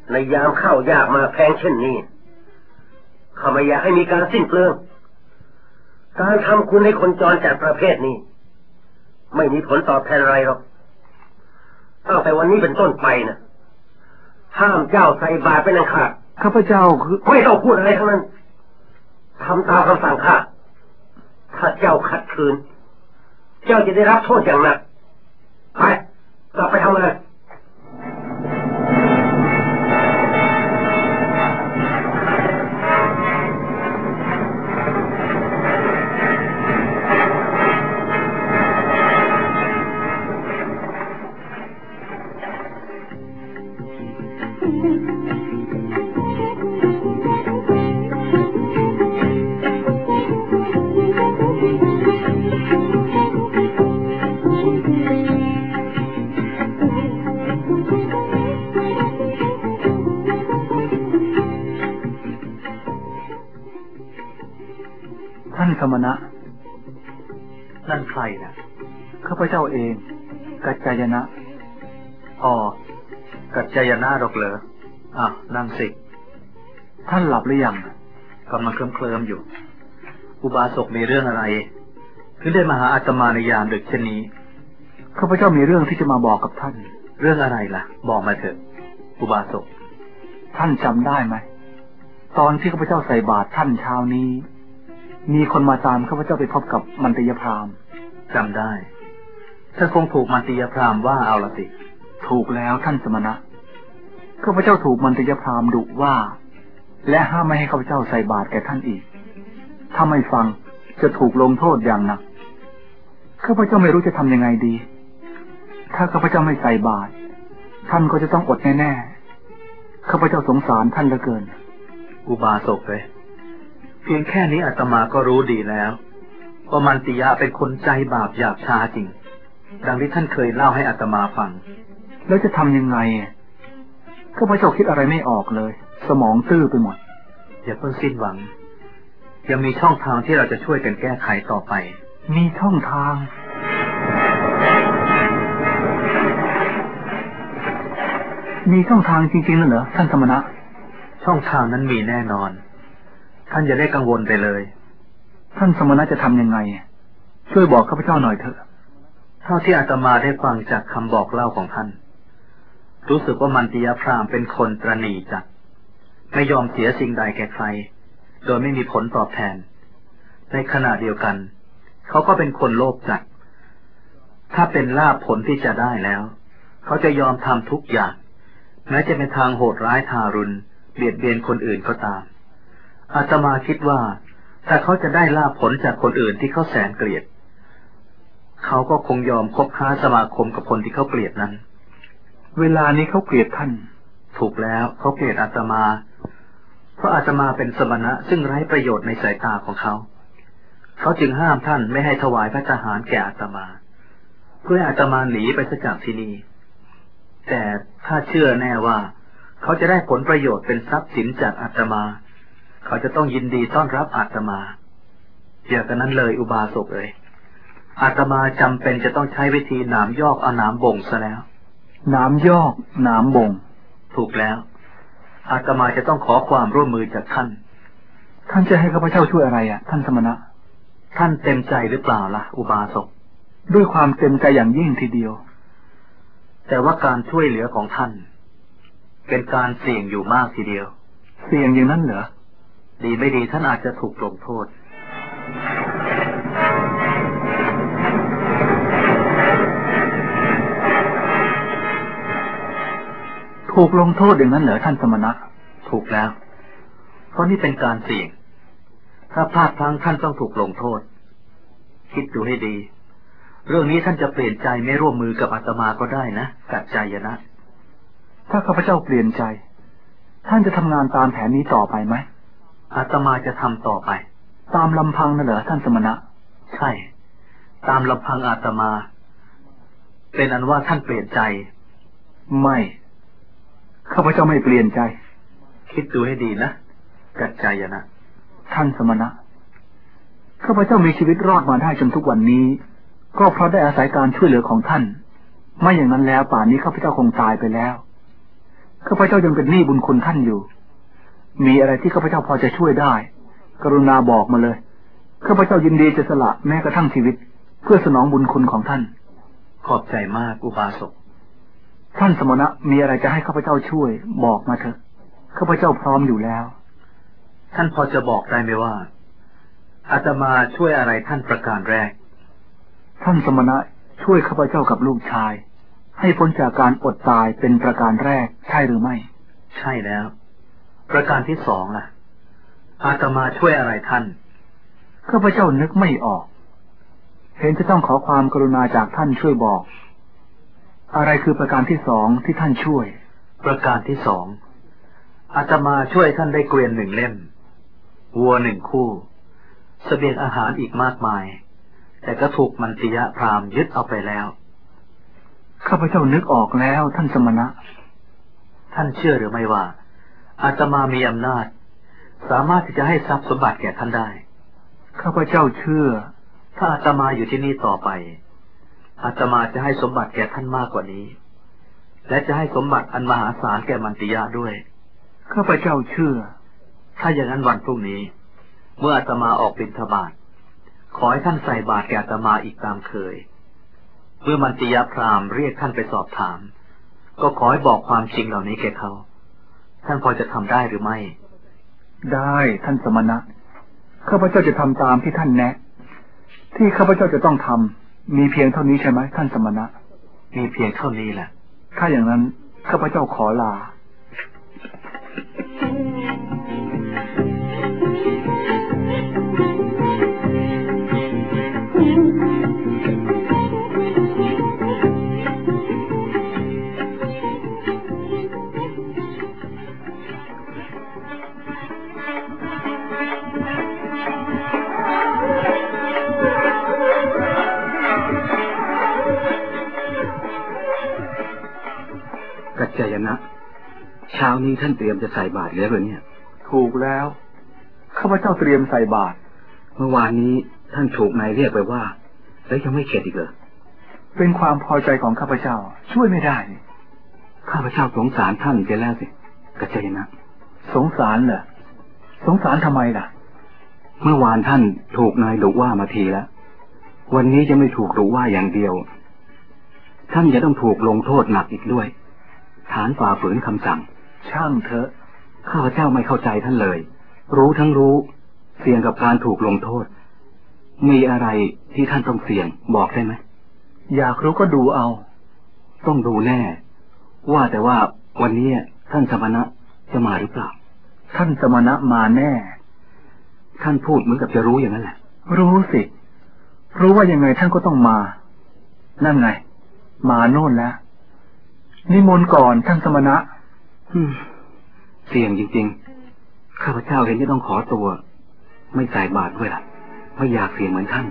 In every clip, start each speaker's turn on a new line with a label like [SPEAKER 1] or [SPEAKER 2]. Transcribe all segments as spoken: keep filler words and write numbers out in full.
[SPEAKER 1] ในยามข้าวยากมาแพงเช่นนี้ข้าไม่อยากให้มีการสิ้นเปลืองการทำคุณให้คนจรจัดประเภทนี้ไม่มีผลตอบแทนอะไรหรอกตั้งแต่วันนี้เป็นต้นไปนะห้ามเจ้าใส่บาตรเป็นอันขาด
[SPEAKER 2] ข้าพเจ้าคือ
[SPEAKER 1] ไม่ต้องพูดอะไรทั้งนั้นทำตามคำสั่งข้าถ้าเจ้าขัดขืนเจ้าจะได้รับโทษอย่างหนักไปกลับไปทำอะไร
[SPEAKER 2] สมณะ
[SPEAKER 3] นั่นใครนะ
[SPEAKER 2] ข้าพเจ้าเองกัจจายนะ
[SPEAKER 3] อ๋อกัจจายนะหรอกเหรออ่ะนั่งสิ
[SPEAKER 2] ท่านหลับหรือยัง
[SPEAKER 3] กำลังเคลิ้มเคลิ้มอยู่อุบาสกมีเรื่องอะไรถึงได้มาหาอาตมาในยามดึกเช่นนี้
[SPEAKER 2] ข้าพเจ้ามีเรื่องที่จะมาบอกกับท่าน
[SPEAKER 3] เรื่องอะไรล่ะบอกมาเถอะอุบาสก
[SPEAKER 2] ท่านจำได้ไหมตอนที่ข้าพเจ้าใส่บาตรท่านเช้านี้มีคนมาตามข้าพเจ้าไปพบกับมันตยพราหมณ์
[SPEAKER 3] จำได้ท่านคงถูกมันตยพราหมณ์ว่าเอาละสิ
[SPEAKER 2] ถูกแล้วท่านสมณะข้าพเจ้าถูกมันตยพราหมณ์ดุว่าและห้ามไม่ให้ข้าพเจ้าใส่บาตรแก่ท่านอีกถ้าไม่ฟังจะถูกลงโทษอย่างหนักข้าพเจ้าไม่รู้จะทำยังไงดีถ้าข้าพเจ้าไม่ใส่บาตรท่านก็จะต้องอดแน่ๆข้าพเจ้าสงสารท่านเหลือเกิน
[SPEAKER 3] อุบาสกเลยเพียงแค่นี้อาตมาก็รู้ดีแล้วว่ามันติยะเป็นคนใจบาปหยาบช้าจริงดังที่ท่านเคยเล่าให้อาตมาฟัง
[SPEAKER 2] แล้วจะทำยังไงข้าพเจ้าคิดอะไรไม่ออกเลยสมองตื้อไปหมด
[SPEAKER 3] อย่าเพิ่งสิ้นหวังยังมีช่องทางที่เราจะช่วยกันแก้ไขต่อไป
[SPEAKER 2] มีช่องทางมีช่องทางจริงๆนั่นเหรอท่านสมณะ
[SPEAKER 3] ช่องทางนั้นมีแน่นอนท่านอย่าได้กังวลไปเลย
[SPEAKER 2] ท่านสมณะจะทำยังไงช่วยบอกข้าพเจ้าหน่อยเถอะ
[SPEAKER 3] เท่าที่อาตมาได้ฟังจากคำบอกเล่าของท่านรู้สึกว่ามันติยพราหมณ์เป็นคนตระหนี่จัดไม่ยอมเสียสิ่งใดแก่ใครโดยไม่มีผลตอบแทนในขณะเดียวกันเขาก็เป็นคนโลภจัดถ้าเป็นลาภผลที่จะได้แล้วเขาจะยอมทำทุกอย่างแม้จะเป็นทางโหดร้ายทารุณเบียดเบียนคนอื่นก็ตามอาตมาคิดว่าถ้าเขาจะได้ลาภผลจากคนอื่นที่เขาแสนเกลียดเขาก็คงยอมคบค้าสมาคมกับคนที่เขาเกลียดนั้น
[SPEAKER 2] เวลานี้เขาเกลียดท่าน
[SPEAKER 3] ถูกแล้วเขาเกลียดอาตมาเพราะอาตมาเป็นสมณะซึ่งไร้ประโยชน์ในสายตาของเขาเขาจึงห้ามท่านไม่ให้ถวายพระทหารแก่อาตมาเพื่ออาตมาหนีไปจากที่นี่แต่ถ้าเชื่อแน่ว่าเขาจะได้ผลประโยชน์เป็นทรัพย์สินจากอาตมาเขาจะต้องยินดีต้อนรับอาตมาอย่ากันนั้นเลยอุบาสกเอ๋ยอาตมาจำเป็นจะต้องใช้วิธีหนามยอกเอาหนามบ่งซะแล้ว
[SPEAKER 2] หนามยอกหนามบ่ง
[SPEAKER 3] ถูกแล้วอาตมาจะต้องขอความร่วมมือจากท่าน
[SPEAKER 2] ท่านจะให้ข้าพเจ้าช่วยอะไรอ่ะท่านสมณะ
[SPEAKER 3] ท่านเต็มใจหรือเปล่าล่ะอุบาสก
[SPEAKER 2] ด้วยความเต็มใจอย่างยิ่งทีเดียว
[SPEAKER 3] แต่ว่าการช่วยเหลือของท่านเป็นการเสี่ยงอยู่มากทีเดียว
[SPEAKER 2] เสี่ยงอย่างนั้นเหรอ
[SPEAKER 3] ดีไม่ดีท่านอาจจะถูกลงโทษ
[SPEAKER 2] ถูกลงโทษอย่างนั้นเหรอท่านสมณะ
[SPEAKER 3] ถูกแล้วเพราะนี่เป็นการเสี่ยงถ้าพลาดพลั้งท่านต้องถูกลงโทษคิดดูให้ดีเรื่องนี้ท่านจะเปลี่ยนใจไม่ร่วมมือกับอาตมาก็ได้นะกัจจายนะ
[SPEAKER 2] ถ้าข้าพเจ้าเปลี่ยนใจท่านจะทำงานตามแผนนี้ต่อไปไหม
[SPEAKER 3] อาตมาจะทำต่อไป
[SPEAKER 2] ตามลำพังนั่นเหรอท่านสมณะ
[SPEAKER 3] ใช่ตามลำพังอาตมาเป็นอันว่าท่านเปลี่ยนใจ
[SPEAKER 2] ไม่ข้าพเจ้าไม่เปลี่ยนใจ
[SPEAKER 3] คิดดูให้ดีนะกัจจายนะ
[SPEAKER 2] ท่านสมณะข้าพเจ้ามีชีวิตรอดมาได้จนทุกวันนี้ก็เพราะได้อาศัยการช่วยเหลือของท่านไม่อย่างนั้นแล้วป่านนี้ข้าพเจ้าคงตายไปแล้วข้าพเจ้ายังเป็นหนี้บุญคุณท่านอยู่มีอะไรที่ข้าพเจ้าพอจะช่วยได้กรุณาบอกมาเลยข้าพเจ้ายินดีจะสละแม้กระทั่งชีวิตเพื่อสนองบุญคุณของท่าน
[SPEAKER 3] ขอบใจมากอุบาสก
[SPEAKER 2] ท่านสมณะมีอะไรจะให้ข้าพเจ้าช่วยบอกมาเถอะข้าพเจ้าพร้อมอยู่แล้ว
[SPEAKER 3] ท่านพอจะบอกได้ไหมว่าอาตมาช่วยอะไรท่านประการแรก
[SPEAKER 2] ท่านสมณะช่วยข้าพเจ้ากับลูกชายให้พ้นจากการอดตายเป็นประการแรกใช่หรือไม่
[SPEAKER 3] ใช่แล้วประการที่สองล่ะอาตมาช่วยอะไรท่าน
[SPEAKER 2] ข้าพเจ้านึกไม่ออกเห็นจะต้องขอความกรุณาจากท่านช่วยบอกอะไรคือประการที่สองที่ท่านช่วย
[SPEAKER 3] ประการที่สองอาตมาช่วยท่านได้เกวียนหนึ่งเล่มวัวหนึ่งคู่เสบียงอาหารอีกมากมายแต่ก็ถูกมันติยะพราหมณ์ยึดเอาไปแล้ว
[SPEAKER 2] ข้าพเจ้านึกออกแล้วท่านสมณะ
[SPEAKER 3] ท่านเชื่อหรือไม่ว่าอาตมามีอำนาจสามารถที่จะให้ทรัพย์สมบัติแก่ท่านได้
[SPEAKER 2] ข้าพเจ้าเชื่อ
[SPEAKER 3] ถ้าอาตมาอยู่ที่นี่ต่อไปอาตมาจะให้สมบัติแก่ท่านมากกว่านี้และจะให้สมบัติอันมหาศาลแก่มันติยะด้วย
[SPEAKER 2] ข้าพเจ้าเชื่อ
[SPEAKER 3] ถ้าอย่างนั้นวันพรุ่งนี้เมื่ออาตมาออกบิณฑบาตขอให้ท่านใส่บาตรแก่อาตมาอีกตามเคยเมื่อมันติยะพราหมณ์เรียกท่านไปสอบถามก็ขอให้บอกความจริงเหล่านี้แก่เขาท่านพอจะทำได้หรือไม่
[SPEAKER 2] ได้ท่านสมณะข้าพเจ้าจะทำตามที่ท่านแนะที่ข้าพเจ้าจะต้องทำมีเพียงเท่านี้ใช่ไหมท่านสมณะ
[SPEAKER 3] มีเพียงเท่านี้แหละ
[SPEAKER 2] ถ้าอย่างนั้นข้าพเจ้าขอลา
[SPEAKER 1] กัจจายนะเช้านี้ท่านเตรียมจะใส่บาตรแล้วหรือเนี่ย
[SPEAKER 2] ถูกแล้วข้าพเจ้าเตรียมใส่บาตร
[SPEAKER 1] เมื่อวานนี้ท่านถูกนายเรียกไปว่าแล้วยังไม่เข็ดอีกเหรอ
[SPEAKER 2] เป็นความพอใจของข้าพเจ้าช่วยไม่ได้
[SPEAKER 1] ข้าพเจ้าสงสารท่านจะแล้วสิกัจจายนะ
[SPEAKER 2] สงสารเหรอสงสารทำไมล่ะ
[SPEAKER 1] เมื่อวานท่านถูกนายดุว่ามาทีแล้ววันนี้จะไม่ถูกดุว่าอย่างเดียวท่านจะต้องถูกลงโทษหนักอีกด้วยฐานฝ่าฝืนคำสั่ง
[SPEAKER 2] ช่างเถอะ
[SPEAKER 1] ข้าพเจ้าไม่เข้าใจท่านเลยรู้ทั้งรู้เสี่ยงกับการถูกลงโทษมีอะไรที่ท่านต้องเสี่ยงบอกได้ไหม
[SPEAKER 2] อยากรู้ก็ดูเอา
[SPEAKER 1] ต้องดูแน่ว่าแต่ว่าวันนี้ท่านสมณะจะมาหรือเปล่า
[SPEAKER 2] ท่านสมณะมาแน่
[SPEAKER 1] ท่านพูดเหมือนกับจะรู้อย่างนั้นแหละ
[SPEAKER 2] รู้สิรู้ว่ายังไงท่านก็ต้องมานั่นไงมาโน่นแล้วนิมนต์ก่อนท่านสมณะ
[SPEAKER 1] เสี่ยงจริงๆข้าพเจ้าเห็นจะต้องขอตัวไม่ใส่บาตรด้วยล่ะไม่อยากเสี่ยงเหมือนท่าน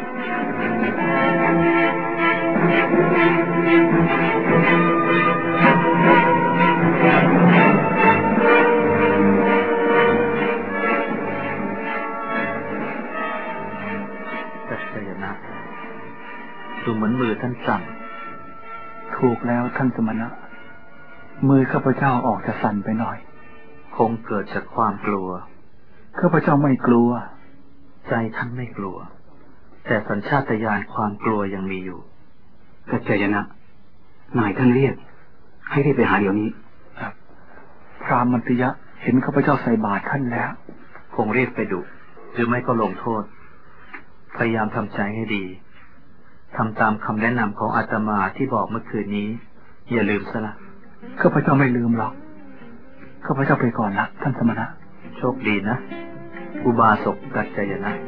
[SPEAKER 3] กัจจายนะดูเหมือนมือท่านสั่น
[SPEAKER 2] ถูกแล้วท่านสมณะมือข้าพเจ้าออกจะสั่นไปหน่อย
[SPEAKER 3] คงเกิดจากความกลัว
[SPEAKER 2] ข้าพเจ้าไม่กลัว
[SPEAKER 3] ใจท่านไม่กลัวแต่สัญชาตญาณความกลัวยังมีอยู่
[SPEAKER 1] กัจจายนะนายท่านเรียกให้รีบไปหาเดี๋ยวนี้
[SPEAKER 2] ครับพราหมณ์มันติยะเห็นข้าพเจ้าใส่บาตรท่านแล้ว
[SPEAKER 3] คงเรียกไปดุหรือไม่ก็ลงโทษพยายามทำใจให้ดีทำตามคำแนะนำของอาตมาที่บอกเมื่อคืนนี้อย่าลืมซะละ
[SPEAKER 2] ข้าพเจ้าไม่ลืมหรอกข้าพเจ้าไปก่อนละท่านสมณะ
[SPEAKER 3] โชคดีนะอุบาสกกัจจายนะ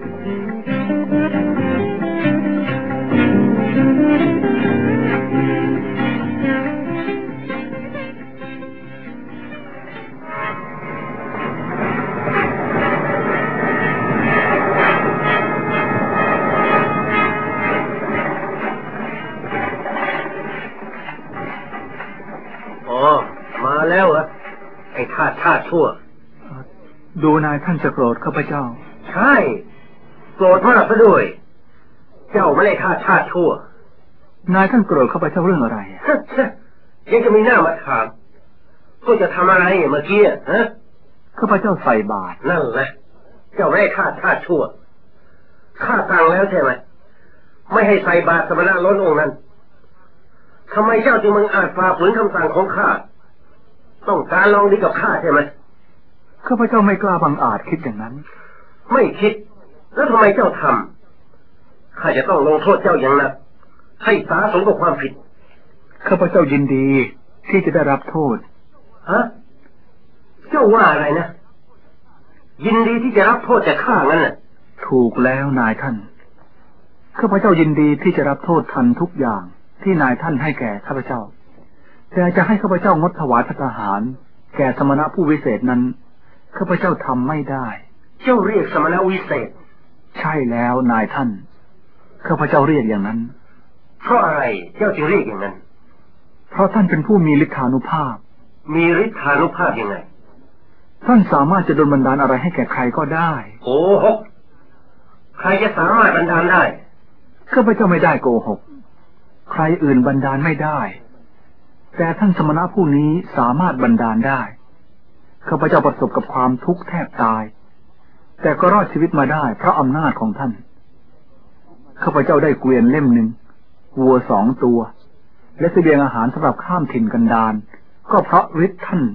[SPEAKER 1] แล้วเหรอไอ้ท่าท่าชั่ว
[SPEAKER 2] ดูนายท่านจะโกรธข้าพเจ้า
[SPEAKER 1] ใช่โกรธมากซะด้วยเจ้าไม่ได้ท่าท่าชั่วน
[SPEAKER 2] ายท่านโกรธข้าพเจ้าเรื่องอะไร
[SPEAKER 1] ยังจะมีหน้ามาถามก็จะทำอะไรเมื่อกี้ฮะ
[SPEAKER 2] ข้าพเจ้าใส่บาตร
[SPEAKER 1] นั่นแหละเจ้าได้ฆ่าฆ่าชั่วข้าสั่งแล้วใช่ไหมไม่ให้ใส่บาตรสมณะล้นองค์นั้นทำไมเจ้าจึงมึงอาจฝ่าฝืนคำสั่งของข้าต้องการลองดีกับข้าใช่ไหม
[SPEAKER 2] ข้าพเจ้าไม่กล้าบังอาจคิดอย่างนั้น
[SPEAKER 1] ไม่คิดแล้วทำไมเจ้าทำข้าจะต้องลงโทษเจ้าอย่างหนักให้สาสมกับความผิด
[SPEAKER 2] ข้าพเจ้ายินดีที่จะได้รับโทษ
[SPEAKER 1] ฮะเจ้าว่าอะไรนะยินดีที่จะรับโทษจากข้างั้นน่ะ
[SPEAKER 2] ถูกแล้วนายท่านข้าพเจ้ายินดีที่จะรับโทษทันทุกอย่างที่นายท่านให้แก่ข้าพเจ้าแต่จะให้ข้าพเจ้างดถวายพระทหารแก่สมณะผู้วิเศษนั้นข้าพเจ้าทำไม่ได้
[SPEAKER 1] เจ้าเรียกสมณะวิเศษ
[SPEAKER 2] ใช่แล้วนายท่านข้าพเจ้าเรียกอย่างนั้น
[SPEAKER 1] เพราะอะไรเจ้าจึงเรียกอย่างนั้น
[SPEAKER 2] เพราะท่านเป็นผู้มีฤทธานุภาพ
[SPEAKER 1] มีฤทธานุภาพยังไง
[SPEAKER 2] ท่านสามารถจะดลบันดาลอะไรให้แก่ใครก็ได้
[SPEAKER 1] โอ้โหใครจะสามารถบันดาลได้
[SPEAKER 2] ข้าพเจ้าไม่ได้โกหกใครอื่นบันดาลไม่ได้แต่ท่านสมณะผู้นี้สามารถบันดาลได้ข้าพเจ้าประสบกับความทุกข์แทบตายแต่ก็รอดชีวิตมาได้เพราะอำนาจของท่านข้าพเจ้าได้เกวียนเล่มหนึ่งวัวสองตัวและเสบียงอาหารสำหรับข้ามถิ่นกันดารก็เพราะฤทธิ์ท่าน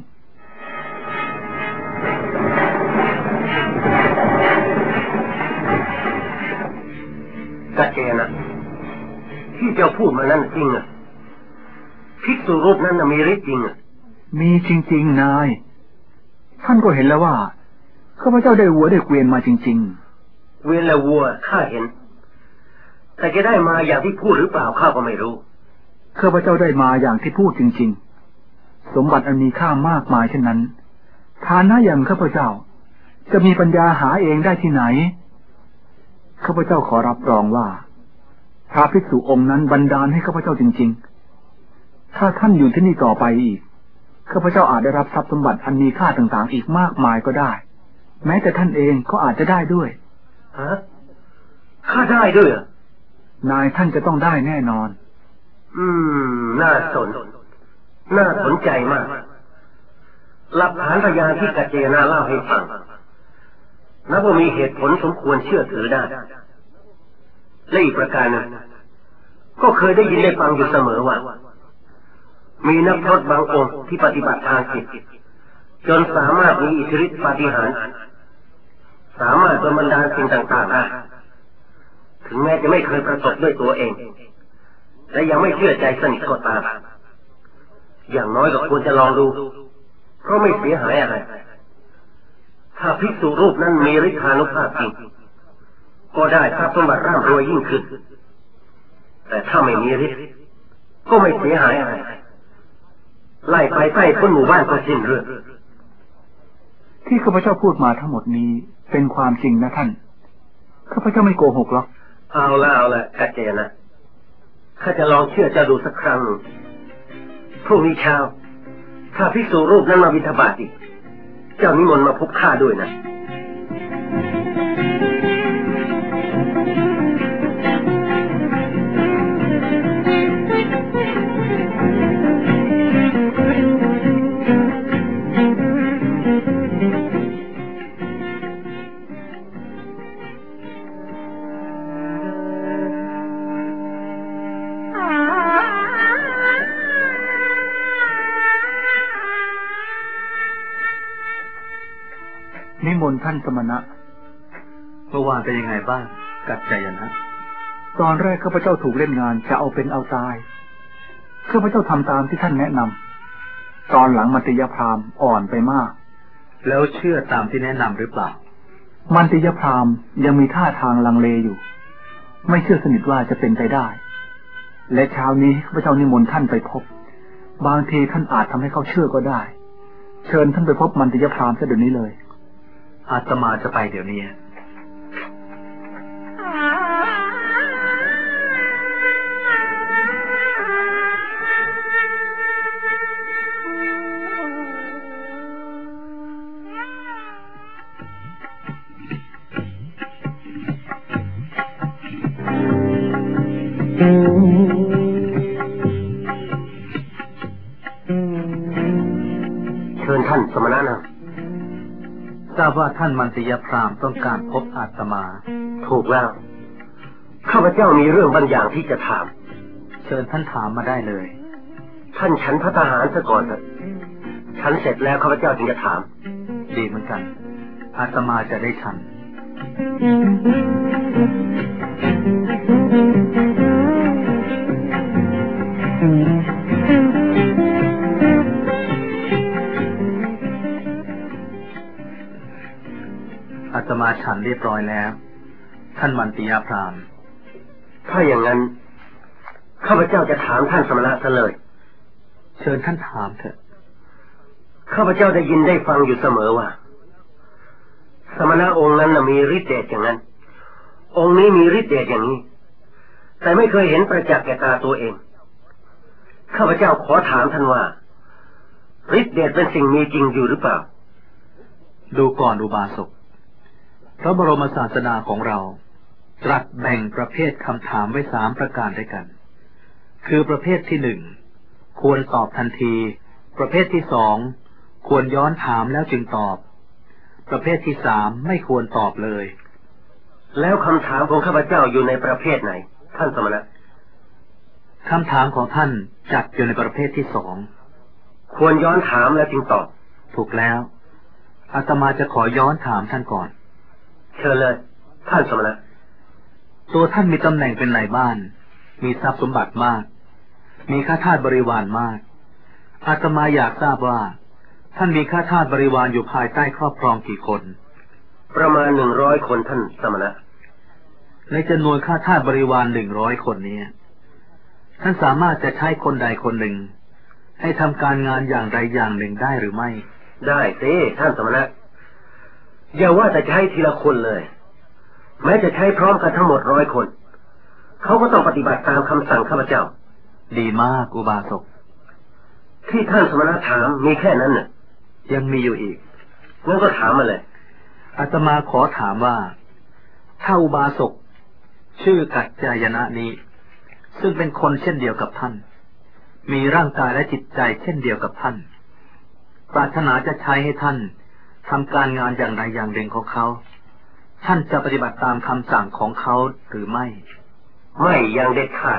[SPEAKER 1] กะเจนะที่เจ้าพูดมานั่นจริงอ่ะภิกษุรูปนั้นมีฤทธิ์จริงอ่ะ
[SPEAKER 2] มีจริงๆนายท่านก็เห็นแล้วว่าข้าพเจ้าได้วัวได้เกวียนมาจริง
[SPEAKER 1] ๆเกวียนและวัวข้าเห็นแต่จะได้มาอย่างที่พูดหรือเปล่าข้าก็ไม่รู้
[SPEAKER 2] ข้าพเจ้าได้มาอย่างที่พูดจริงๆสมบัติอันมีค่ามากมายเช่นนั้นฐานะอย่างข้าพเจ้าจะมีปัญญาหาเองได้ที่ไหนข้าพเจ้าขอรับรองว่าพระภิกษุองค์นั้นบันดาลให้ข้าพเจ้าจริงๆถ้าท่านอยู่ที่นี่ต่อไปอีกข้าพเจ้าอาจได้รับทรัพย์สมบัติอันมีค่าต่างๆอีกมากมายก็ได้แม้แต่ท่านเองก็อาจจะได้ด้วย
[SPEAKER 1] ฮะข้าได้ด้วย
[SPEAKER 2] นายท่านจะต้องได้แน่นอน
[SPEAKER 1] อืมน่าสนน่าสนใจมากหลักฐานพยานที่กะเจนาเล่าให้ฟังนับว่ามีเหตุผลสมควรเชื่อถือได้และอีกประการหนึ่งก็เคยได้ยินได้ฟังอยู่เสมอว่ามีนักพรตบางองค์ที่ปฏิบัติทางจิตจนสามารถมีอิทธิฤทธิปาฏิหาริย์สามารถดลบันดาลสิ่งต่างๆได้ถึงแม้จะไม่เคยประสบด้วยตัวเองและยังไม่เชื่อใจสนิทก็ตามอย่างน้อยก็ควรจะลองดูเพราะไม่เสียหายอะไรถ้าภิกษุรูปนั้นมีฤทธานุภาพจริงก็ได้ทรัพย์สมบัติร่ำรวยยิ่งขึ้นแต่ถ้าไม่มีฤทธิ์ก็ไม่เสียหายอะไรไล่ไปใต้พ้นหมู่บ้านก็สิ้นเรื่อง
[SPEAKER 2] ที่ข้าพเจ้าพูดมาทั้งหมดนี้เป็นความจริงนะท่านข้าพเจ้าไม่โกหกหรอก
[SPEAKER 1] เอาละเอาละกะเจนะข้าจะลองเชื่อเจ้าดูสักครั้งพรุ่งนี้เช้าถ้าภิกษุรูปนั้นมาบิณฑบาตอีกเจ้านิมนต์มาพบข้าด้วยนะ
[SPEAKER 2] นิมนต์ท่านสมณะ
[SPEAKER 3] เมื่อวานเป็นยังไงบ้างกัจจายนะ
[SPEAKER 2] ตอนแรกข้าพเจ้าถูกเล่นงานจะเอาเป็นเอาตายข้าพเจ้าทำตามที่ท่านแนะนำตอนหลังมัตติยพราหมณ์อ่อนไปมาก
[SPEAKER 3] แล้วเชื่อตามที่แนะนำหรือเปล่า
[SPEAKER 2] มัตติยพราหมณ์ยังมีท่าทางลังเลอยู่ไม่เชื่อสนิทว่าจะเป็นไปได้และเช้านี้ข้าพเจ้านิมนต์ท่านไปพบบางทีท่านอาจทำให้เขาเชื่อก็ได้เชิญท่านไปพบมัตติยพราหมณ์ซะเดี๋ยวนี้เลย
[SPEAKER 3] อาตมาจะไปเดี๋ยวนี้
[SPEAKER 1] ณะนะ
[SPEAKER 3] ทราบว่าท่านมันติยพราหมณ์ต้องการพบอาตมา
[SPEAKER 1] ถูกแล้วข้าพเจ้ามีเรื่องบางอย่างที่จะถาม
[SPEAKER 3] เชิญท่านถามมาได้เลย
[SPEAKER 1] ท่านฉันพระทหารซะก่อนเถอะฉันเสร็จแล้วข้าพเจ้าจึงจะถาม
[SPEAKER 3] ดีเหมือนกันอาตมาจะได้ฉันอาตมาฉันเรียบร้อยแล้วท่านมันติยพราหมณ์
[SPEAKER 1] ถ้าอย่างนั้นข้าพเจ้าจะถามท่านสมณะซะเลย
[SPEAKER 3] เชิญท่านถามเถอะ
[SPEAKER 1] ข้าพเจ้าได้ยินได้ฟังอยู่เสมอว่าสมณะองค์นั้นมีฤทธิ์เดชอย่างนั้นองค์นี้มีฤทธิ์เดชอย่างนี้แต่ไม่เคยเห็นประจักษ์แก่ตาตัวเองข้าพเจ้าขอถามท่านว่าฤทธิ์เดชเป็นสิ่งมีจริงอยู่หรือเปล่า
[SPEAKER 3] ดูก่อนอุบาสกพระบรมศาสดาของเราตรัสแบ่งประเภทคำถามไว้สามประการด้วยกันคือประเภทที่หนึ่งควรตอบทันทีประเภทที่สองควรย้อนถามแล้วจึงตอบประเภทที่สามไม่ควรตอบเลย
[SPEAKER 1] แล้วคำถามของข้าพเจ้าอยู่ในประเภทไหนท่านสมณะ
[SPEAKER 3] คำถามของท่านจัดอยู่ในประเภทที่สอง
[SPEAKER 1] ควรย้อนถามแล้วจึงตอบ
[SPEAKER 3] ถูกแล้วอาตมาจะขอย้อนถามท่านก่อน
[SPEAKER 1] เชิญเลยท่านสมณะ
[SPEAKER 3] ตัวท่านมีตำแหน่งเป็นนายบ้านมีทรัพย์สมบัติมากมีข้าทาสบริวารมากอาตมาอยากทราบว่าท่านมีข้าทาสบริวารอยู่ภายใต้ครอบครองกี่คน
[SPEAKER 1] ประมาณหนึ่งร้อยคนท่านสมณะ
[SPEAKER 3] ในจำนวนข้าทาสบริวารหนึ่งร้อยคนนี้ท่านสามารถจะใช้คนใดคนหนึ่งให้ทำการงานอย่างใดอย่างหนึ่งได้หรือไม่
[SPEAKER 1] ได้สิท่านสมณะอย่าว่าแต่ใช้ทีละคนเลยแม้จะใช้พร้อมกันทั้งหมดร้อยคนเขาก็ต้องปฏิบัติตามคำสั่งข้าพเจ้า
[SPEAKER 3] ดีมากอุบาสก
[SPEAKER 1] ที่ท่านสมณะถามมีแค่นั้นน่ะ
[SPEAKER 3] ยังมีอยู่อีก
[SPEAKER 1] งั้นก็ถามมาเลย
[SPEAKER 3] อาตมาขอถามว่าถ้าอุบาสกชื่อกัจจายนะนี้ซึ่งเป็นคนเช่นเดียวกับท่านมีร่างกายและจิตใจเช่นเดียวกับท่านปรารถนาจะใช้ให้ท่านทำการงานอย่างใดอย่างหนึ่งของเขาท่านจะปฏิบัติตามคำสั่งของเขาหรือไม่
[SPEAKER 1] ไม่อย่างเด็ดขาด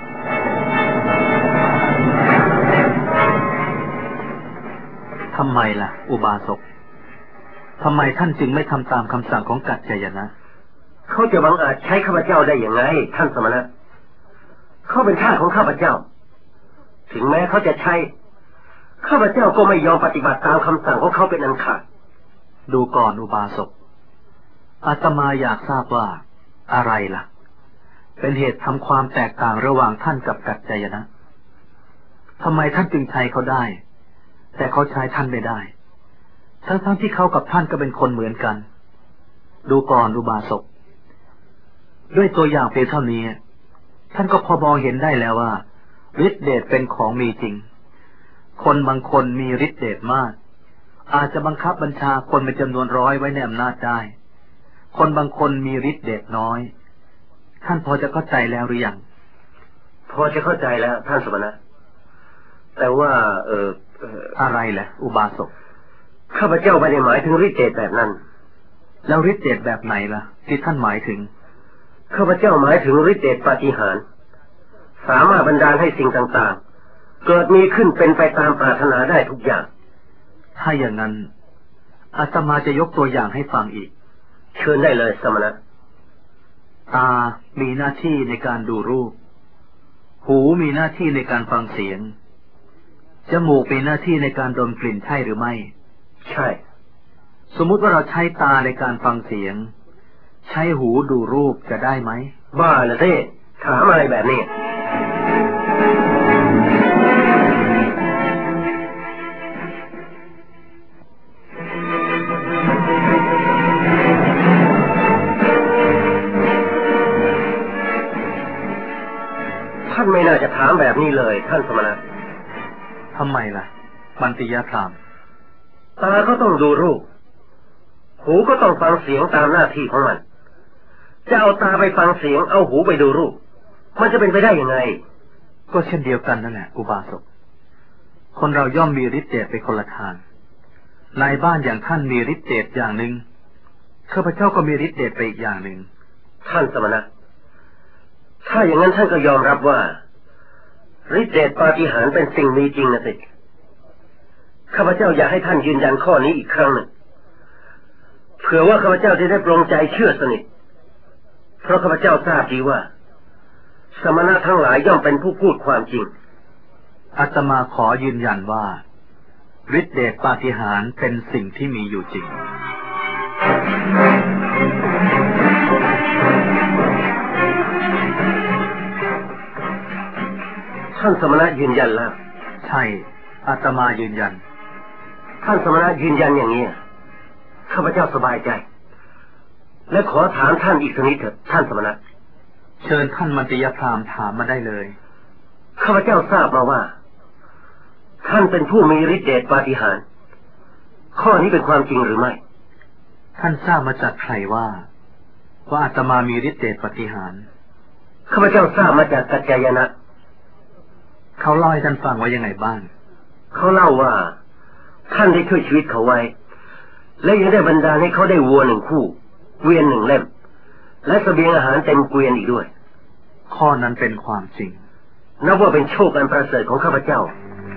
[SPEAKER 3] ทำไมล่ะอุบาสกทำไมท่านจึงไม่ทำตามคำสั่งของกัจจายนะ
[SPEAKER 1] เขาจะบังอาจใช้ข้าพเจ้าได้อย่างไรท่านสมณะเขาเป็นทาสของข้าพเจ้าถึงแม้เขาจะใช้ข้าพเจ้าก็ไม่ยอมปฏิบัติตามคำสั่งของเขาเป็นอันขาด
[SPEAKER 3] ดูก่อนอุบาสกอาตมาอยากทราบว่าอะไรล่ะเป็นเหตุทำความแตกต่างระหว่างท่านกับกัจจายนะทำไมท่านจึงใช้เขาได้แต่เขาใช้ท่านไม่ได้ทั้งๆ ท, ที่เขากับท่านก็เป็นคนเหมือนกันดูก่อนอุบาสกด้วยตัวอย่างเพียงเท่านี้ท่านก็พอมองเห็นได้แล้วว่าฤทธิเดชเป็นของมีจริงคนบางคนมีฤทธิเดชมากอาจจะบังคับบัญชาคนเป็นจำนวนร้อยไว้ในอำนาจได้คนบางคนมีฤทธิเดชน้อยท่านพอจะเข้าใจแล้วหรือยัง
[SPEAKER 1] พอจะเข้าใจแล้วท่านสมณะแต่ว่าเออ
[SPEAKER 3] อะไรแหละอุบาสก
[SPEAKER 1] ข้าพเจ้าไม่ได้หมายถึงฤทธิเดชแบบนั้น
[SPEAKER 3] แล้วฤทธิเดชแบบไหนล่ะที่ท่านหมายถึง
[SPEAKER 1] ข้าพเจ้าหมายถึงฤทธิเดชปาฏิหาริย์สามารถบันดาลให้สิ่งต่างๆเกิดมีขึ้นเป็นไปตามปรารถนาได้ทุกอย่าง
[SPEAKER 3] ถ้าอย่างนั้นอาตมาจะยกตัวอย่างให้ฟังอีก
[SPEAKER 1] เชิญได้เลยสมณะ
[SPEAKER 3] ตามีหน้าที่ในการดูรูปหูมีหน้าที่ในการฟังเสียงจมูกมีหน้าที่ในการดมกลิ่นใช่หรือไม่
[SPEAKER 1] ใช่
[SPEAKER 3] สมมุติว่าเราใช้ตาในการฟังเสียงใช้หูดูรูปจะได้ไหม
[SPEAKER 1] บ้าละเท่ถามอะไรแบบนี้ท่านไม่น่าจะถามแบบนี้เลยท่านสมณะ
[SPEAKER 3] ทำไมล่ะมันติยพราหมณ์
[SPEAKER 1] ตาก็ต้องดูรูปหูก็ต้องฟังเสียงตามหน้าที่ของมันจะเอาตาไปฟังเสียงเอาหูไปดูรูปมันจะเป็นไปได้ยังไง
[SPEAKER 3] ก็เช่นเดียวกันนั่นแหละอุบาสกคนเราย่อมมีฤทธิ์เดชไปคนละทางนายบ้านอย่างท่านมีฤทธิ์เดชอย่างหนึ่งข้าพเจ้าก็มีฤทธิ์เดชไปอีกอย่างหนึ่ง
[SPEAKER 1] ท่านสมณะถ้าอย่างนั้นท่านก็ยอมรับว่าฤทธิ์เดชปาฏิหาริย์เป็นสิ่งมีจริงนะสิข้าพเจ้าอยากให้ท่านยืนยันข้อนี้อีกครั้งหนึ่งเผื่อว่าข้าพเจ้าจะได้ปรงใจเชื่อสนิทเพราะข้าพเจ้าทราบดีว่าสมณะทั้งหลายย่อมเป็นผู้พูดความจริง
[SPEAKER 3] อาตมาขอยืนยันว่าฤทธิ์เดชปาฏิหาริย์เป็นสิ่งที่มีอยู่จริง
[SPEAKER 1] ท่านสมณะยืนยันแล้ว
[SPEAKER 3] ใช่อาตมายืนยัน
[SPEAKER 1] ท่านสมณะยืนยันอย่างนี้ข้าพเจ้าสบายใจและขอถามท่านอีกสักนิดเถิดท่านสมณะ
[SPEAKER 3] เชิญท่านมัตติยพราหมณ์ถามมาได้เลย
[SPEAKER 1] ข้าพเจ้าทราบมาว่าท่านเป็นผู้มีฤทธิ์เดชปาฏิหาริย์ข้อนี้เป็นความจริงหรือไม่
[SPEAKER 3] ท่านทราบมาจากใครว่าว่าอาตมามีฤทธิ์เดชปาฏิหาริย์
[SPEAKER 1] ข้าพเจ้าทราบมาจากกัจจายนะ
[SPEAKER 3] เขาเล่าให้ท่านฟังว่ายังไงบ้าง
[SPEAKER 1] เขาเล่าว่าท่านได้ช่วยชีวิตเขาไว้และยังได้บรรดาให้เขาได้วัวหนึ่งคู่เกวียนหนึ่งเล่มและเสบียงอาหารเต็มเกวียนอีกด้วย
[SPEAKER 3] ข้อนั้นเป็นความจริง
[SPEAKER 1] นับว่าเป็นโชคอันประเสริฐของข้าพเจ้า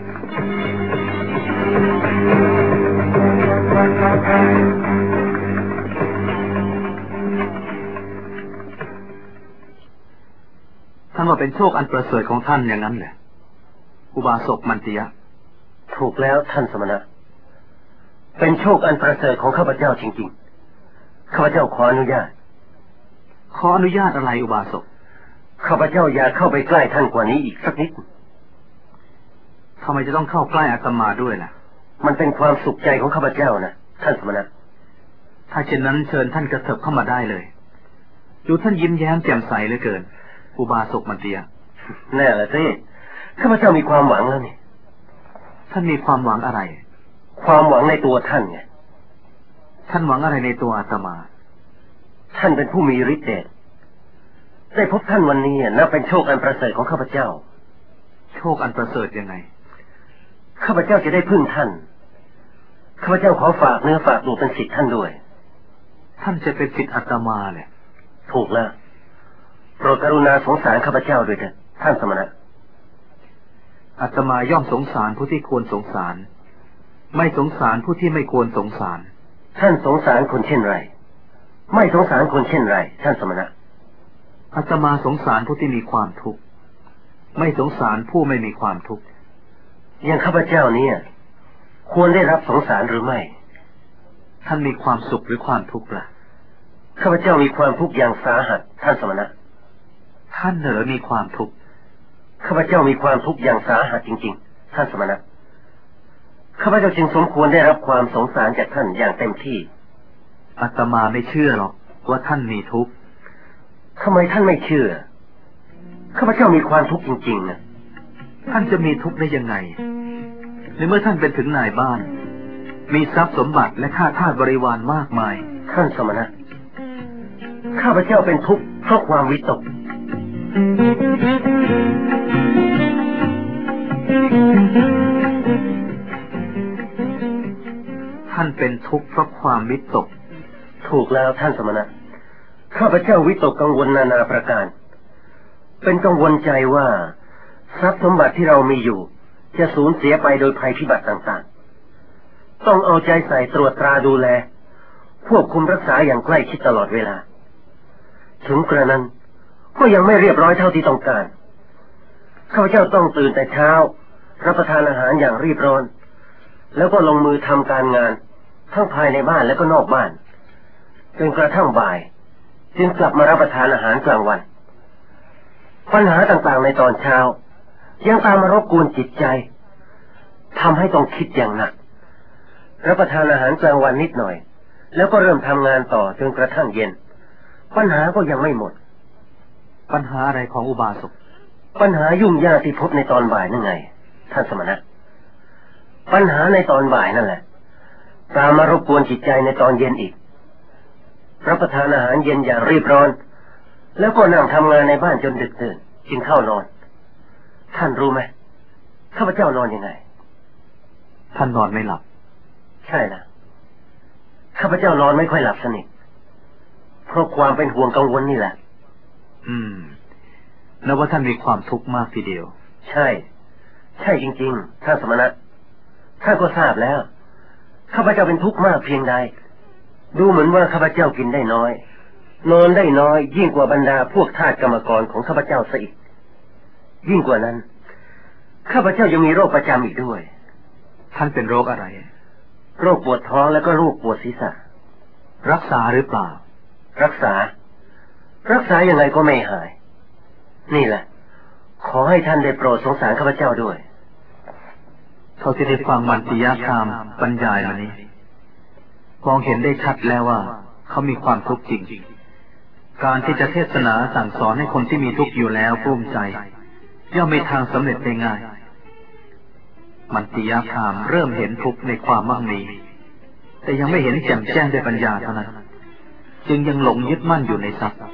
[SPEAKER 3] ท่านว่าเป็นโชคอันประเสริฐของท่านอย่างนั้นแหละอุบาสกมันติยะ
[SPEAKER 1] ถูกแล้วท่านสมณะเป็นโชคอันประเสริฐของข้าพเจ้าจริงๆข้าพเจ้าขออนุญาต
[SPEAKER 3] ขออนุญาตอะไรอุบาสก
[SPEAKER 1] ข้าพเจ้าอยากเข้าไปใกล้ท่านกว่านี้อีกสักนิด
[SPEAKER 3] ทำไมจะต้องเข้าใกล้อาตมาด้วยล่ะ
[SPEAKER 1] มันเป็นความสุขใจของข้าพเจ้านะท่านสมณะ
[SPEAKER 3] ถ้าเช่นนั้นเชิญท่านกระเถิบเข้ามาได้เลยดูท่านยิ้มแย้มแจ่มใสเหลือเกินอุบาสกมันติยะ
[SPEAKER 1] แน่ละสิข้าพเจ้ามีความหวังแล้วนี่
[SPEAKER 3] ท่านมีความหวังอะไร
[SPEAKER 1] ความหวังในตัวท่านไง
[SPEAKER 3] ท่านหวังอะไรในตัวอาตมา
[SPEAKER 1] ท่านเป็นผู้มีฤทธิ์เดชได้พบท่านวันนี้นับเป็นโชคอันประเสริฐของข้าพเจ้า
[SPEAKER 3] โชคอันประเสริฐยังไง
[SPEAKER 1] ข้าพเจ้าจะได้พึ่งท่านข้าพเจ้าขอฝากเนื้อฝากตัวเป็นศิษย์ท่านด้วย
[SPEAKER 3] ท่านจะเป็นศิษย์อาตมาเนี่ย
[SPEAKER 1] ถูกแล้วโปรดกรุณาสงสารข้าพเจ้าด้วยเถิดท่านสมณะ
[SPEAKER 3] อาตมาย่อมสงสารผู้ที่ควรสงสารไม่สงสารผู้ที่ไม่ควรสงสาร
[SPEAKER 1] ท่านสงสารคนเช่นไรไม่สงสารคนเช่นไรท่านสมณะ
[SPEAKER 3] อาตมาสงสารผู้ที่มีความทุกข์ไม่สงสารผู้ไม่มีความทุกข์
[SPEAKER 1] อย่างข้าพเจ้าเนี่ยควรได้รับสงสารหรือไม่
[SPEAKER 3] ท่านมีความสุขหรือความทุกข์ล่ะ
[SPEAKER 1] ข้าพเจ้ามีความทุกข์อย่างสาหัสท่านสมณะ
[SPEAKER 3] ท่านเหรอมีความทุกข์
[SPEAKER 1] ข้าพเจ้ามีความทุกข์อย่างสาหัสจริงๆท่านสมณะข้าพเจ้าจึงสมควรได้รับความสงสารจากท่านอย่างเต็มที่
[SPEAKER 3] อาตมาไม่เชื่อหรอกว่าท่านมีทุกข์
[SPEAKER 1] ทำไมท่านไม่เชื่อข้าพเจ้ามีความทุกข์จริงๆนะ
[SPEAKER 3] ท่านจะมีทุกข์ได้ยังไงในเมื่อท่านเป็นถึงนายบ้านมีทรัพย์สมบัติและข้าทาสบริวารมากมาย
[SPEAKER 1] ท่านสมณะข้าพเจ้าเป็นทุกข์เพราะความวิตก
[SPEAKER 3] ท่านเป็นทุกข์เพราะความวิตก
[SPEAKER 1] ถูกแล้วท่านสมณะข้าพเจ้าวิตกกังวลนานาประการเป็นกังวลใจว่าทรัพย์สมบัติที่เรามีอยู่จะสูญเสียไปโดยภัยพิบัติต่างๆต้องเอาใจใส่ตรวจตราดูแลควบคุมรักษาอย่างใกล้ชิดตลอดเวลาถึงกระนั้นก็ยังไม่เรียบร้อยเท่าที่ต้องการข้าพเจ้าต้องตื่นแต่เช้ารับประทานอาหารอย่างรีบร้อนแล้วก็ลงมือทำการงานทั้งภายในบ้านและก็นอกบ้านจนกระทั่งบ่ายจึงกลับมารับประทานอาหารกลางวันปัญหาต่างๆในตอนเช้ายังตามมารบกวนจิตใจทำให้ต้องคิดอย่างหนักรับประทานอาหารกลางวันนิดหน่อยแล้วก็เริ่มทำงานต่อจนกระทั่งเย็นปัญหาก็ยังไม่หมด
[SPEAKER 3] ปัญหาอะไรของอุบาสก
[SPEAKER 1] ปัญหายุ่งยากที่พบในตอนบ่ายนั่นไงท่านสมณะปัญหาในตอนบ่ายนั่นแหละตามมารบกวนจิตใจในตอนเย็นอีกรับประทานอาหารเย็นอย่างรีบร้อนแล้วก็นั่งทำงานในบ้านจนดึกดื่นจึงเข้านอนท่านรู้ไหมข้าพเจ้านอนยังไง
[SPEAKER 3] ท่านนอนไม่หลับ
[SPEAKER 1] ใช่แล้วาพเจ้านอนไม่ค่อยหลับสนิทเพราะความเป็นห่วงกังวลนี่แหละ
[SPEAKER 3] อืมนับว่าท่านมีความทุกข์มากทีเดียว
[SPEAKER 1] ใช่ใช่จริงๆท่านสมณะท่านก็ทราบแล้วข้าพเจ้าเป็นทุกข์มากเพียงใดดูเหมือนว่าข้าพเจ้ากินได้น้อยนอนได้น้อยยิ่งกว่าบรรดาพวกทาสกรรมกรของข้าพเจ้าซะอีกยิ่งกว่านั้นข้าพเจ้ายังมีโรคประจำอีกด้วย
[SPEAKER 3] ท่านเป็นโรคอะไร
[SPEAKER 1] โรคปวดท้องแล้วก็โรคปวดศีรษะ
[SPEAKER 3] รักษาหรือเปล่า
[SPEAKER 1] รักษารักษายังไงก็ไม่หายนี่แหละขอให้ท่านได้โปรดสงสารข้าพเจ้าด้วย
[SPEAKER 3] เขาจะได้ฟังมันติยคามบรรยายมานี้มองเห็นได้ชัดแล้วว่าเขามีความทุกข์จริงการที่จะเทศนาสั่งสอนให้คนที่มีทุกข์อยู่แล้วปลื้มใจย่อมมีทางสำเร็จได้ง่ายมันติยคามเริ่มเห็นทุกข์ในความมั่งมีแต่ยังไม่เห็นแจ่มแจ้งด้วยปัญญาเท่านั้นจึงยังหลงยึดมั่นอยู่ในทรัพย์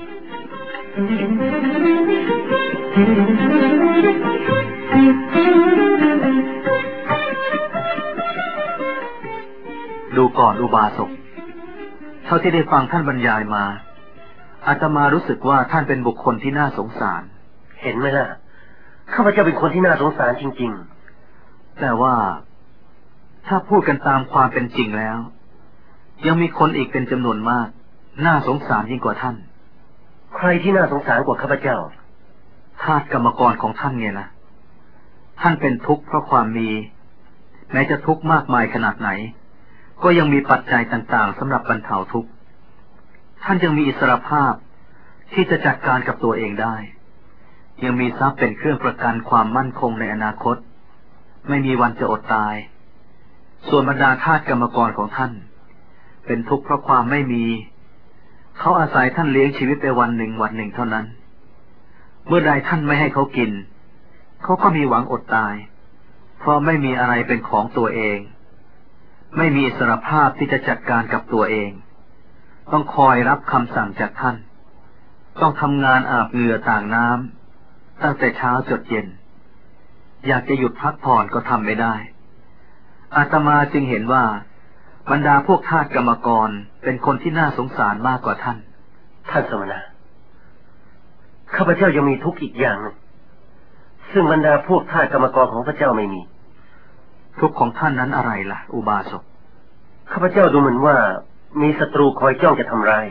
[SPEAKER 3] ดูก่อนอุบาสกเท่าที่ได้ฟังท่านบรรยายมาอาตมารู้สึกว่าท่านเป็นบุคคลที่น่าสงสาร
[SPEAKER 1] เห็นไหมล่ะข้าพเจ้าเป็นคนที่น่าสงสารจริง
[SPEAKER 3] ๆแต่ว่าถ้าพูดกันตามความเป็นจริงแล้วยังมีคนอีกเป็นจำนวนมากน่าสงสารยิ่งกว่าท่าน
[SPEAKER 1] ใครที่น่าสงสารกว่าข้าพเจ้า
[SPEAKER 3] ทาสกรรมกรของท่านไงล่ะท่านเป็นทุกข์เพราะความมีแม้จะทุกข์มากมายขนาดไหนก็ยังมีปัจจัยต่างๆสำหรับบรรเทาทุกข์ท่านยังมีอิสรภาพที่จะจัดการกับตัวเองได้ยังมีทรัพย์เป็นเครื่องประกันความมั่นคงในอนาคตไม่มีวันจะอดตายส่วนบรรดาทาสกรรมกรของท่านเป็นทุกข์เพราะความไม่มีเขาอาศัยท่านเลี้ยงชีวิตไปวันหนึ่งวันหนึ่งเท่านั้นเมื่อใดท่านไม่ให้เขากินเขาก็มีหวังอดตายเพราะไม่มีอะไรเป็นของตัวเองไม่มีอิสรภาพที่จะจัดการกับตัวเองต้องคอยรับคำสั่งจากท่านต้องทำงานอาบเหงื่อต่างน้ำตั้งแต่เช้าจดเย็นอยากจะหยุดพักผ่อนก็ทำไม่ได้อาตมาจึงเห็นว่าบรรดาพวกทาสกรรมกรเป็นคนที่น่าสงสารมากกว่าท่าน
[SPEAKER 1] ท่านสมณะข้าพเจ้ายังมีทุกข์อีกอย่างนึงซึ่งบรรดาพวกทาสกรรมกรของพระเจ้าไม่มี
[SPEAKER 3] ทุกข์ของท่านนั้นอะไรล่ะอุบาสก
[SPEAKER 1] ข้าพเจ้าดูเหมือนว่ามีศัตรูคอยจ้องจะทำร้าย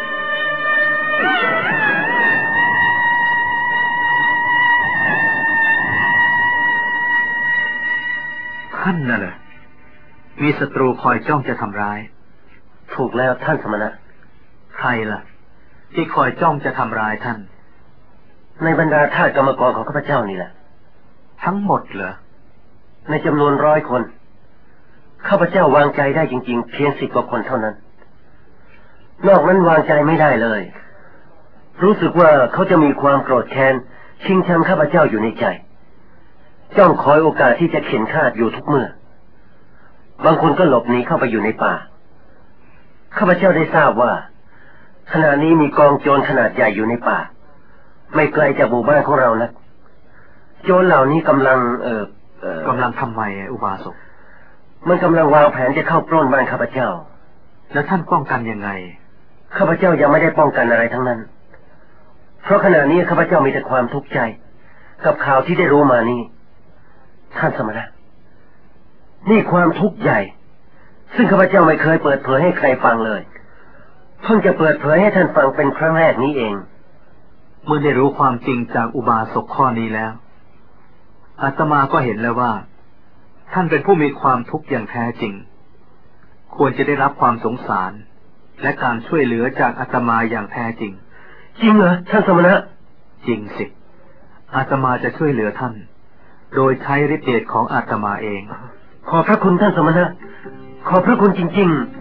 [SPEAKER 3] ท่านน่ะเหรอมีศัตรูคอยจ้องจะทำร้าย
[SPEAKER 1] ถูกแล้วท่านสมณะ
[SPEAKER 3] ใครล่ะที่คอยจ้องจะทำร้ายท่าน
[SPEAKER 1] ในบรรดาทาสกรรมกรของข้าพเจ้านี่แหละ
[SPEAKER 3] ทั้งหมดเหรอ
[SPEAKER 1] ในจำนวนร้อยคนข้าพเจ้าวางใจได้จริงๆเพียงสิบกว่าคนเท่านั้นนอกนั้นวางใจไม่ได้เลยรู้สึกว่าเขาจะมีความโกรธแค้นชิงชังข้าพเจ้าอยู่ในใจจ้องคอยโอกาสที่จะเข็นฆ่าอยู่ทุกเมื่อบางคนก็หลบหนีเข้าไปอยู่ในป่าข้าพเจ้าได้ทราบว่าขณะนี้มีกองโจรขนาดใหญ่อยู่ในป่าไม่ไกลจากหมู่บ้านของเรานะโจรเหล่านี้กำลังเอ่อเอ่อก
[SPEAKER 3] ำลังทำไมอุบาสก
[SPEAKER 1] มันกำลังวางแผนจะเข้าปล้นบ้านข้าพเจ้า
[SPEAKER 3] แล้วท่านป้องกันยังไง
[SPEAKER 1] ข้าพเจ้ายังไม่ได้ป้องกันอะไรทั้งนั้นเพราะขณะนี้ข้าพเจ้ามีแต่ความทุกข์ใจกับข่าวที่ได้รู้มานี้ท่านสมณะนี่ความทุกข์ใหญ่ซึ่งข้าพเจ้าไม่เคยเปิดเผยให้ใครฟังเลยเพิ่งจะเปิดเผยให้ท่านฟังเป็นครั้งแรกนี้เอง
[SPEAKER 3] เมื่อได้รู้ความจริงจากอุบาสกข้อนี้แล้วอาตมาก็เห็นแล้วว่าท่านเป็นผู้มีความทุกข์อย่างแท้จริงควรจะได้รับความสงสารและการช่วยเหลือจากอาตมาอย่างแท้จริง
[SPEAKER 1] จริงเหรอท่านสมณะ
[SPEAKER 3] จริงสิอาตมาจะช่วยเหลือท่านโดยใช้ฤทธิ์เดชของอาตมาเอง
[SPEAKER 1] ขอบพระคุณท่านสมณะขอบพระคุณจริงๆ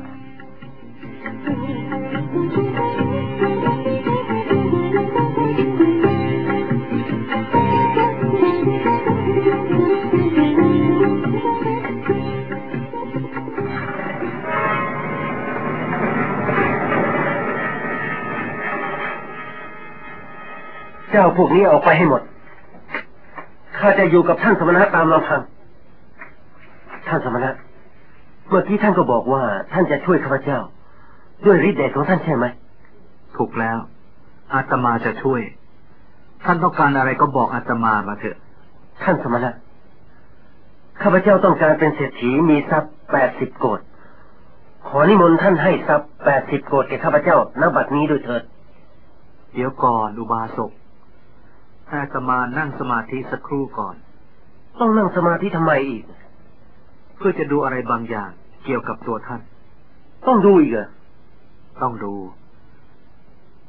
[SPEAKER 1] เจ้าพวกนี้ออกไปให้หมดข้าจะอยู่กับท่านสมณะตามลำพังท่านสมณะเมื่อกี้ท่านก็บอกว่าท่านจะช่วยข้าพเจ้าด้วยฤทธิ์เดชของท่านใช่ไหม
[SPEAKER 3] ถูกแล้วอาตมาจะช่วยท่านต้องการอะไรก็บอกอาตมามาเถอะ
[SPEAKER 1] ท่านสมณะข้าพเจ้าต้องการเป็นเศรษฐีมีทรัพย์แปดสิบโกฏขอนิมนต์ท่านให้ทรัพย์แปดสิบโกฏแก่ข้าพเจ้าณบัดนี้ด้วยเถิด
[SPEAKER 3] เดี๋ยวก่อนอุบาสกอาตมานั่งสมาธิสักครู่ก่อน
[SPEAKER 1] ต้องนั่งสมาธิทำไมอีก
[SPEAKER 3] เพื่อจะดูอะไรบางอย่างเกี่ยวกับตัวท่าน
[SPEAKER 1] ต้องดูอีกเหรอ
[SPEAKER 3] ต้องดู